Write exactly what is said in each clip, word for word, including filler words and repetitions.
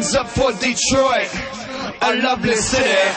Giants up for Detroit, a lovely city.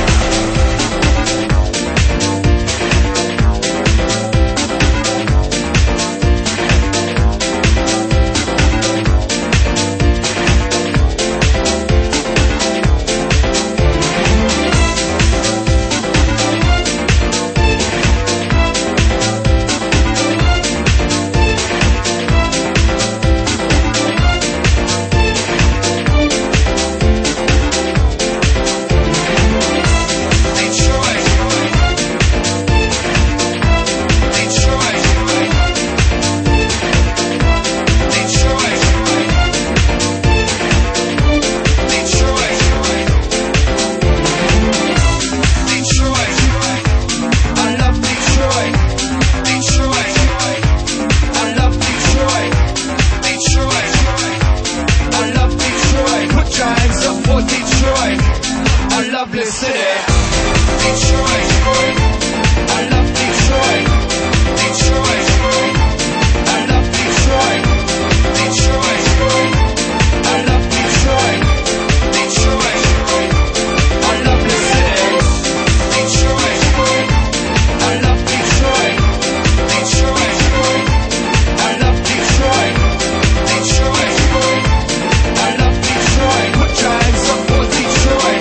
Lovely city, Detroit. I love Detroit, Detroit. I love Detroit, Detroit. I love Detroit, Detroit. I love the city, Detroit. I love Detroit, Detroit. I love Detroit, Detroit. I love Detroit. Put Giants up for Detroit.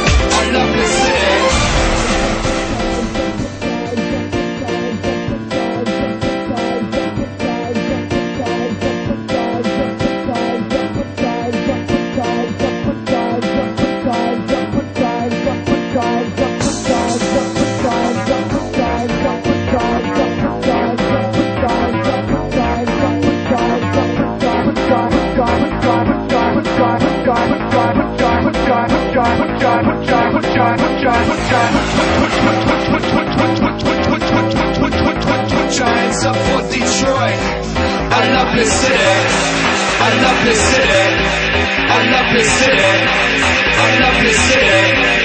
Giants up for Detroit, a lovely city, a lovely city, a lovely city, a lovely city.